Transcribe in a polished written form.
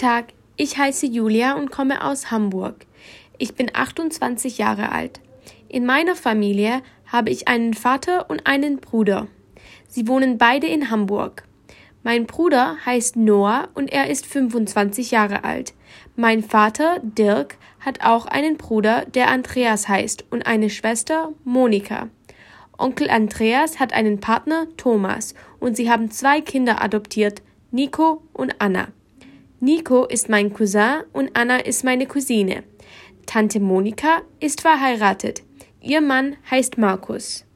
Tag, ich heiße Julia und komme aus Hamburg. Ich bin 28 Jahre alt. In meiner Familie habe ich einen Vater und einen Bruder. Sie wohnen beide in Hamburg. Mein Bruder heißt Noah und er ist 25 Jahre alt. Mein Vater, Dirk, hat auch einen Bruder, der Andreas heißt, und eine Schwester, Monika. Onkel Andreas hat einen Partner, Thomas, und sie haben 2 Kinder adoptiert, Nico und Anna. Nico ist mein Cousin und Anna ist meine Cousine. Tante Monika ist verheiratet. Ihr Mann heißt Markus.